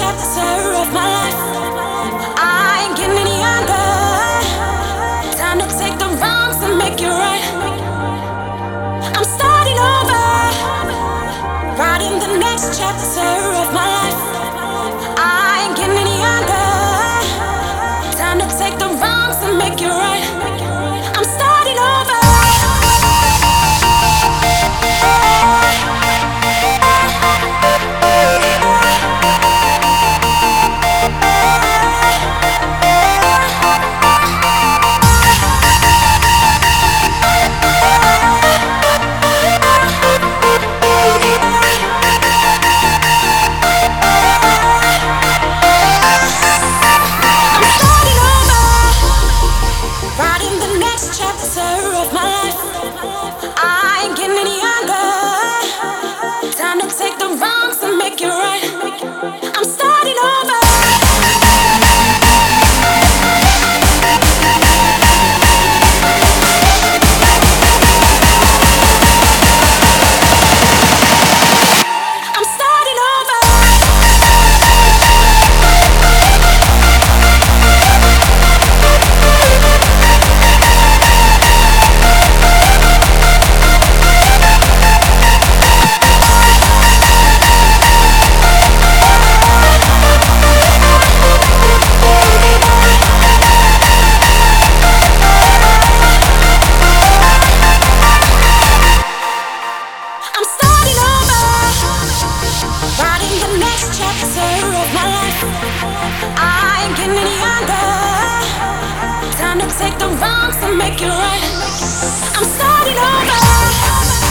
chapter of my life. I ain't getting any younger. Time to take the wrongs and make it right. I'm starting over, writing the next chapter of my life. I ain't getting any younger. Time to take the wrongs and make it right. I'm starting over. Take the wrongs and make it right. I'm starting over. Take the wrongs and make it right. I'm starting over.